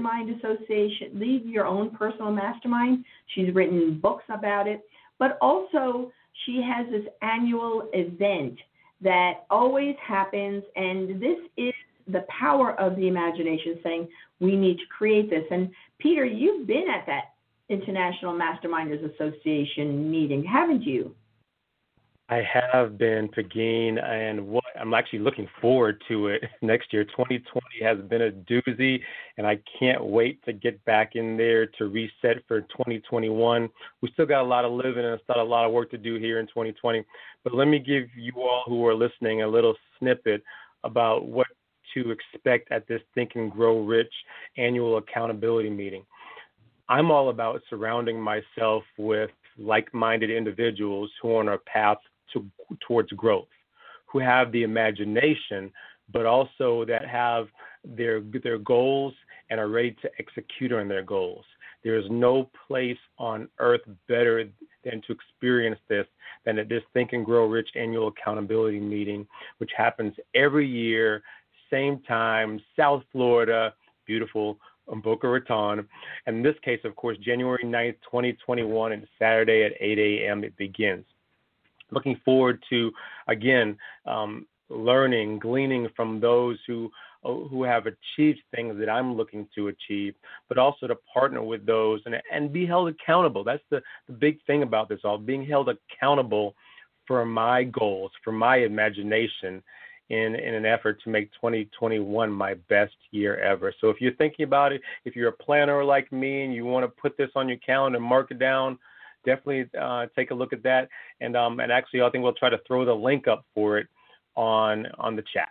lead your own personal mastermind. She's written books about it, but also she has this annual event that always happens, and this is the power of the imagination, saying we need to create this. And Peter, you've been at that International Masterminders Association meeting, haven't you? I have been, Pegeen, and I'm actually looking forward to it next year. 2020 has been a doozy, and I can't wait to get back in there to reset for 2021. We still got a lot of living and still a lot of work to do here in 2020. But let me give you all who are listening a little snippet about what to expect at this Think and Grow Rich annual accountability meeting. I'm all about surrounding myself with like-minded individuals who are on a path towards growth, who have the imagination, but also that have their goals and are ready to execute on their goals. There is no place on earth better than to experience this than at this Think and Grow Rich annual accountability meeting, which happens every year, same time, South Florida, beautiful Boca Raton. And in this case, of course, January 9th, 2021, and Saturday at 8 a.m. it begins. Looking forward to, again, learning, gleaning from those who have achieved things that I'm looking to achieve, but also to partner with those and be held accountable. That's the big thing about this all, being held accountable for my goals, for my imagination, in an effort to make 2021 my best year ever. So if you're thinking about it, if you're a planner like me and you want to put this on your calendar and mark it down, definitely take a look at that. And actually, I think we'll try to throw the link up for it on the chat.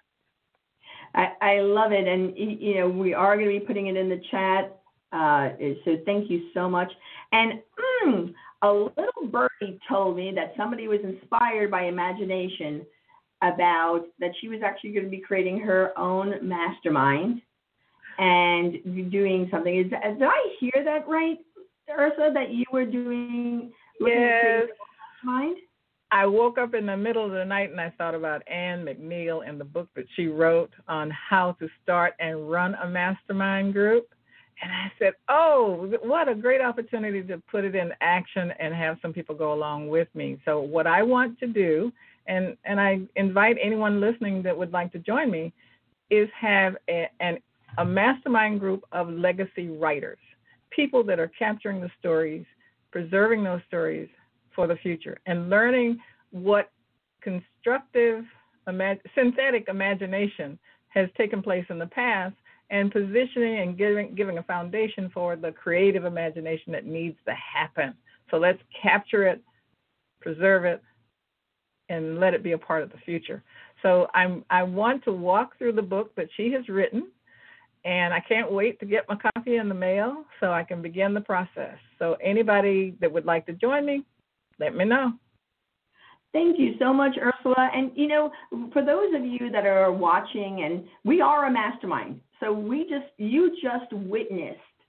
I love it. And, we are going to be putting it in the chat. So thank you so much. And a little birdie told me that somebody was inspired by imagination about that she was actually going to be creating her own mastermind and doing something. Did I hear that right, Ursula, that you were doing yes. a mastermind? I woke up in the middle of the night and I thought about Ann McNeil and the book that she wrote on how to start and run a mastermind group. And I said, oh, what a great opportunity to put it in action and have some people go along with me. So what I want to do, and I invite anyone listening that would like to join me, is have a mastermind group of legacy writers, people that are capturing the stories, preserving those stories for the future, and learning what constructive, synthetic imagination has taken place in the past, and positioning and giving a foundation for the creative imagination that needs to happen. So let's capture it, preserve it, and let it be a part of the future. So I want to walk through the book that she has written, and I can't wait to get my copy in the mail so I can begin the process. So anybody that would like to join me, let me know. Thank you so much, Ursula. And, for those of you that are watching, and we are a mastermind, so you just witnessed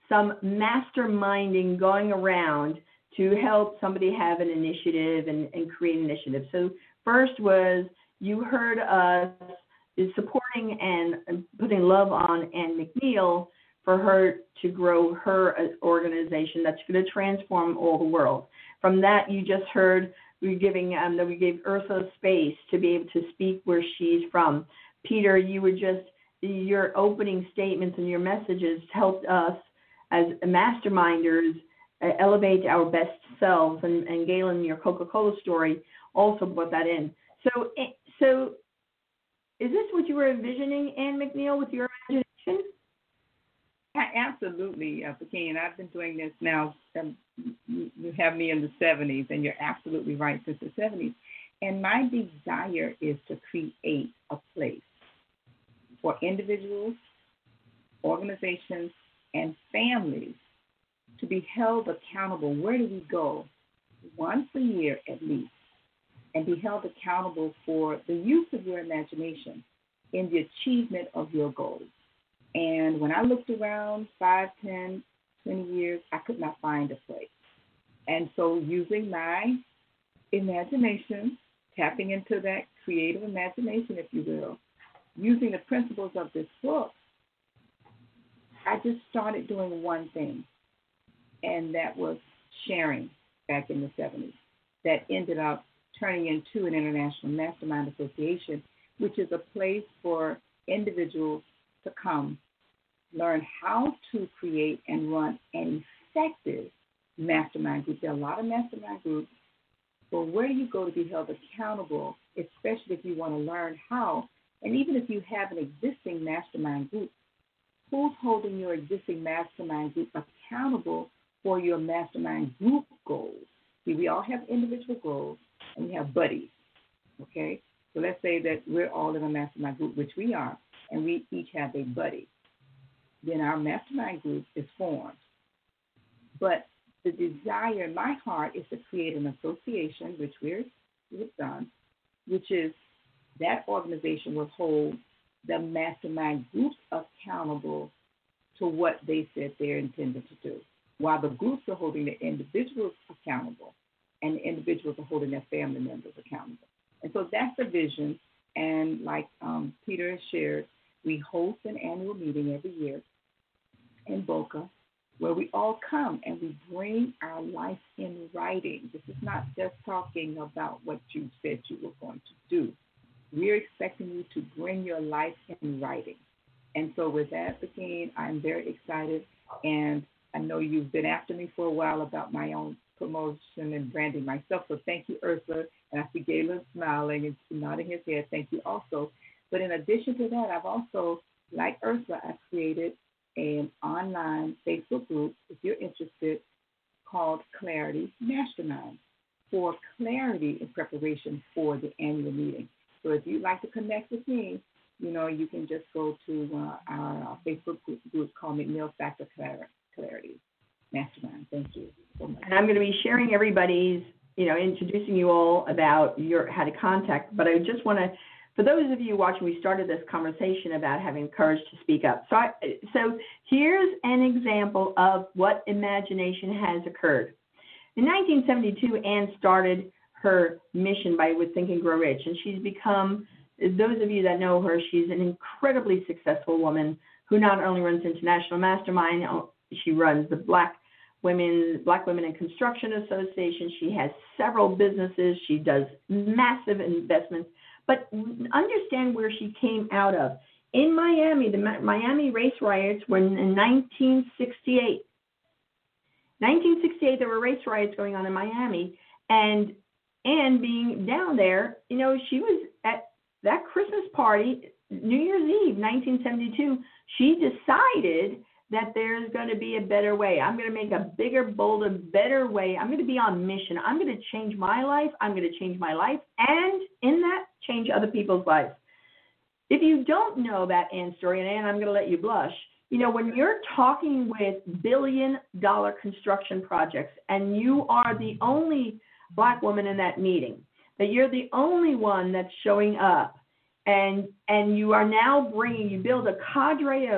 some masterminding going around to help somebody have an initiative and create an initiative. So first was you heard us is supporting and putting love on Ann McNeil for her to grow her organization that's going to transform all the world. From that, you just heard we gave Ursula space to be able to speak where she's from. Peter, your opening statements and your messages helped us as masterminders elevate our best selves. And Galen, your Coca-Cola story also brought that in. So is this what you were envisioning, Ann McNeil, with your imagination? Absolutely, Fakeen. I've been doing this now. You have me in the 70s, and you're absolutely right, since the 70s. And my desire is to create a place for individuals, organizations, and families to be held accountable. Where do we go? Once a year at least, and be held accountable for the use of your imagination in the achievement of your goals. And when I looked around 5, 10, 20 years, I could not find a place. And so using my imagination, tapping into that creative imagination, if you will, using the principles of this book, I just started doing one thing, and that was sharing back in the 70s. That ended up turning into an International Mastermind Association, which is a place for individuals to come, learn how to create and run an effective mastermind group. There are a lot of mastermind groups, but where do you go to be held accountable, especially if you want to learn how? And even if you have an existing mastermind group, who's holding your existing mastermind group accountable for your mastermind group goals? See, we all have individual goals, and we have buddies, okay? So let's say that we're all in a mastermind group, which we are, and we each have a buddy. Then our mastermind group is formed. But the desire in my heart is to create an association, which we've done, which is that organization will hold the mastermind groups accountable to what they said they're intended to do, while the groups are holding the individuals accountable, and the individuals are holding their family members accountable. And so that's the vision. And like Peter has shared, we host an annual meeting every year in Boca where we all come and we bring our life in writing. This is not just talking about what you said you were going to do. We're expecting you to bring your life in writing. And so with that, again, I'm very excited. And I know you've been after me for a while about my own promotion and branding myself. So thank you, Ursula. And I see Galen smiling and nodding his head. Thank you also. But in addition to that, I've also, like Ursula, I've created an online Facebook group, if you're interested, called Clarity Mastermind, for clarity in preparation for the annual meeting. So if you'd like to connect with me, you can just go to our Facebook group called McNeil Factor Clarity Mastermind. Thank you so much. And I'm going to be sharing everybody's, introducing you all about how to contact. But I just want to, for those of you watching, we started this conversation about having courage to speak up. So here's an example of what imagination has occurred. In 1972, Ann started her mission with Think and Grow Rich, and she's become, those of you that know her, she's an incredibly successful woman who not only runs International Mastermind, she runs the Black Women in Construction Association. She has several businesses. She does massive investments. But understand where she came out of. In Miami, the Miami race riots were in 1968. 1968, there were race riots going on in Miami, and being down there, she was at that Christmas party, New Year's Eve, 1972, she decided that there's going to be a better way. I'm going to make a bigger, bolder, better way. I'm going to be on mission. I'm going to change my life. I'm going to change my life, and in that, change other people's lives. If you don't know about Ann's story, and Ann, I'm going to let you blush, when you're talking with billion-dollar construction projects and you are the only Black woman in that meeting, that you're the only one that's showing up, and you are now you build a cadre of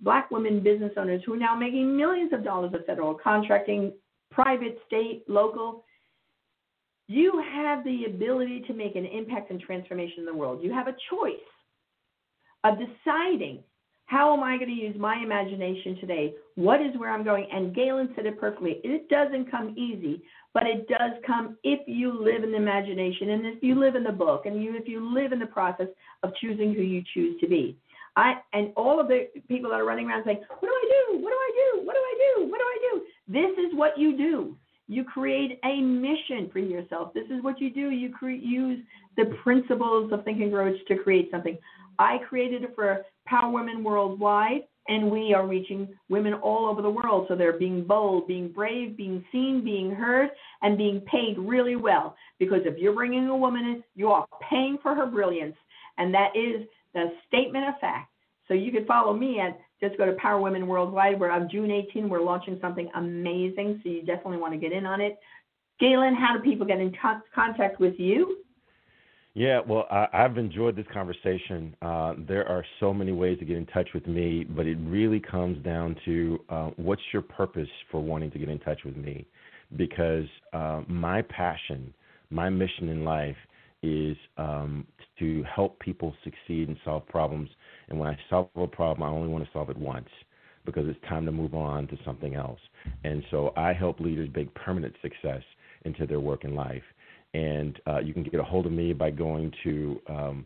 Black women business owners who are now making millions of dollars of federal contracting, private, state, local. You have the ability to make an impact and transformation in the world. You have a choice of deciding, how am I going to use my imagination today? What is where I'm going? And Galen said it perfectly. It doesn't come easy, but it does come if you live in the imagination and if you live in the book and if you live in the process of choosing who you choose to be. And all of the people that are running around saying, what do I do? What do I do? What do I do? What do I do? This is what you do. You create a mission for yourself. This is what you do. You use the principles of Think and Grow Rich to create something. I created it for Power Women Worldwide, and we are reaching women all over the world. So they're being bold, being brave, being seen, being heard, and being paid really well. Because if you're bringing a woman in, you are paying for her brilliance, and that is the statement of fact. So you can follow me at, just go to Power Women Worldwide, where on June 18, we're launching something amazing, so you definitely want to get in on it. Galen, how do people get in contact with you? Yeah, well, I've enjoyed this conversation. There are so many ways to get in touch with me, but it really comes down to what's your purpose for wanting to get in touch with me? Because my passion, my mission in life is to help people succeed and solve problems. And when I solve a problem, I only want to solve it once because it's time to move on to something else. And so I help leaders make permanent success into their work and life. And you can get a hold of me by going to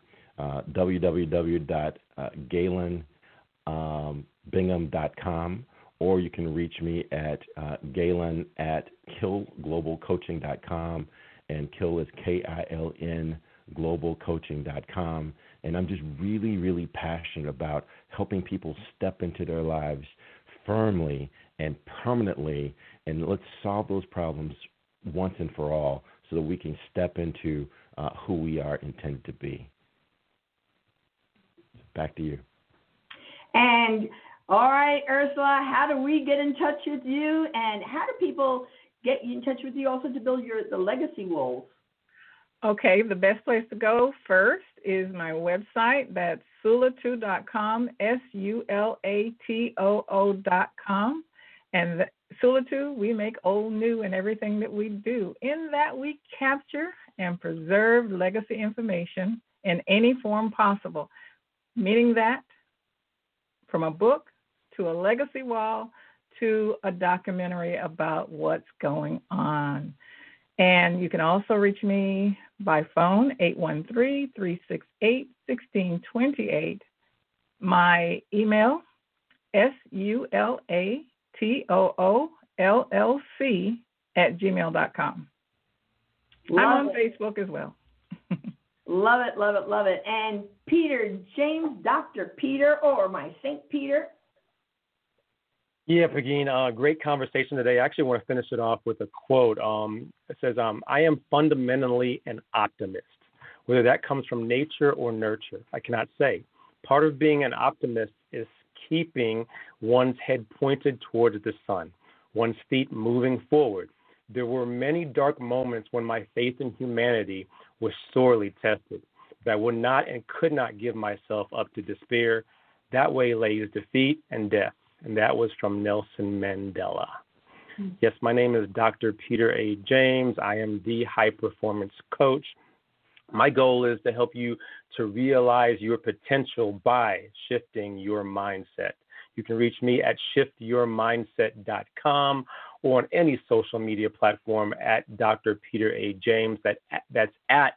www.galenbingham.com, or you can reach me at galen@killglobalcoaching.com, and Kill is KILN, globalcoaching.com. And I'm just really, really passionate about helping people step into their lives firmly and permanently, and let's solve those problems once and for all, so that we can step into who we are intended to be. Back to you. And all right, Ursula, how do we get in touch with you? And how do people get in touch with you also to build the legacy walls? Okay, the best place to go first is my website. That's sulatu.com, SULATOO.com. And Sulatu, we make old new in everything that we do. In that, we capture and preserve legacy information in any form possible, meaning that from a book to a legacy wall to a documentary about what's going on. And you can also reach me by phone, 813-368-1628. My email, SULATOOLLC@gmail.com. I'm on Facebook as well. Love it, love it, love it. And Peter James, Dr. Peter, or my St. Peter. Yeah, Pegeen, great conversation today. I actually want to finish it off with a quote. It says, I am fundamentally an optimist. Whether that comes from nature or nurture, I cannot say. Part of being an optimist is keeping one's head pointed towards the sun, one's feet moving forward. There were many dark moments when my faith in humanity was sorely tested, but I would not and could not give myself up to despair. That way lays defeat and death, and that was from Nelson Mandela. Yes, my name is Dr. Peter A. James. I am the high performance coach. My goal is to help you to realize your potential by shifting your mindset. You can reach me at shiftyourmindset.com or on any social media platform at Dr. Peter A. James. That's at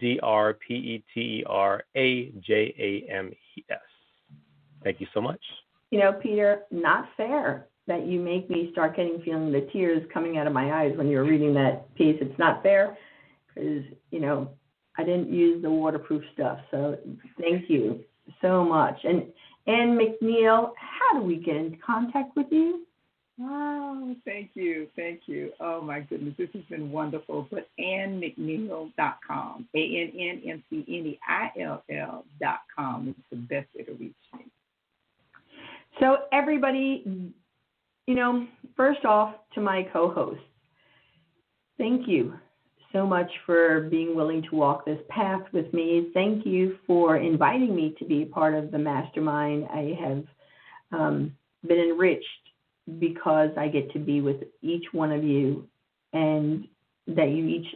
DrPeterAJames. Thank you so much. You know, Peter, not fair that you make me start feeling the tears coming out of my eyes when you're reading that piece. It's not fair because, I didn't use the waterproof stuff. So thank you so much. And Ann McNeil, how do we get in contact with you? Wow, thank you. Oh, my goodness, this has been wonderful. But AnnMcNeil.com, AnnMcNeil.com is the best way to reach me. So everybody, first off, to my co-host, thank you so much for being willing to walk this path with me. Thank you for inviting me to be a part of the mastermind. I have been enriched because I get to be with each one of you, and that you each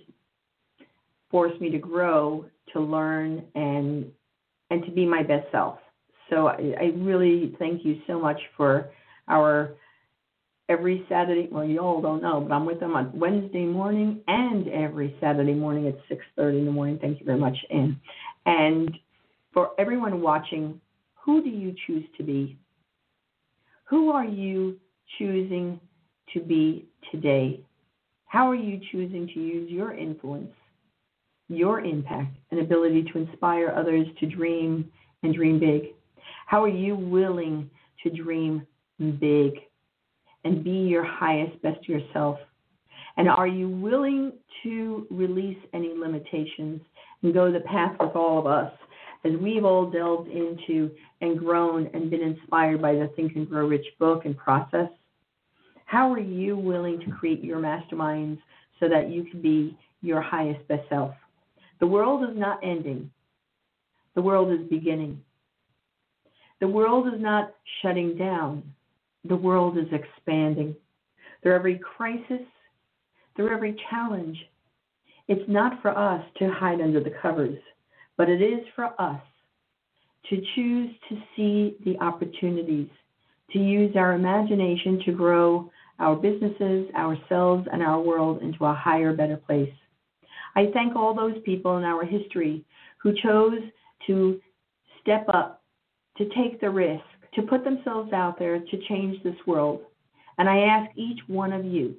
force me to grow, to learn, and to be my best self. So I really thank you so much for our every Saturday. Well, you all don't know, but I'm with them on Wednesday morning and every Saturday morning at 6:30 in the morning. Thank you very much, Ann. And for everyone watching, who do you choose to be? Who are you choosing to be today? How are you choosing to use your influence, your impact, and ability to inspire others to dream and dream big? How are you willing to dream big and be your highest, best yourself? And are you willing to release any limitations and go the path with all of us as we've all delved into and grown and been inspired by the Think and Grow Rich book and process? How are you willing to create your masterminds so that you can be your highest, best self? The world is not ending. The world is beginning. The world is not shutting down. The world is expanding. Through every crisis, through every challenge, it's not for us to hide under the covers, but it is for us to choose to see the opportunities, to use our imagination to grow our businesses, ourselves, and our world into a higher, better place. I thank all those people in our history who chose to step up, to take the risk, to put themselves out there to change this world. And I ask each one of you,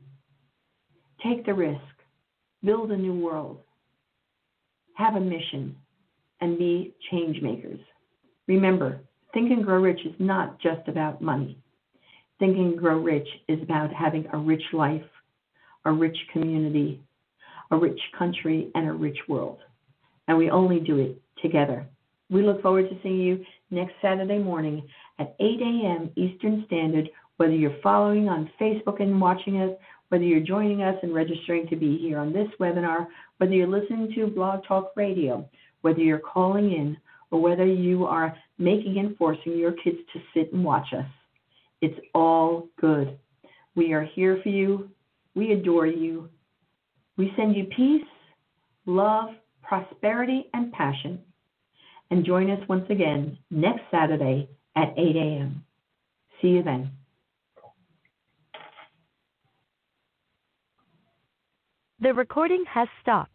take the risk, build a new world, have a mission, and be change makers. Remember, Think and Grow Rich is not just about money. Think and Grow Rich is about having a rich life, a rich community, a rich country, and a rich world. And we only do it together. We look forward to seeing you next Saturday morning at 8 a.m. Eastern Standard, whether you're following on Facebook and watching us, whether you're joining us and registering to be here on this webinar, whether you're listening to Blog Talk Radio, whether you're calling in, or whether you are making and forcing your kids to sit and watch us. It's all good. We are here for you. We adore you. We send you peace, love, prosperity, and passion. And join us once again next Saturday at 8 a.m. See you then. The recording has stopped.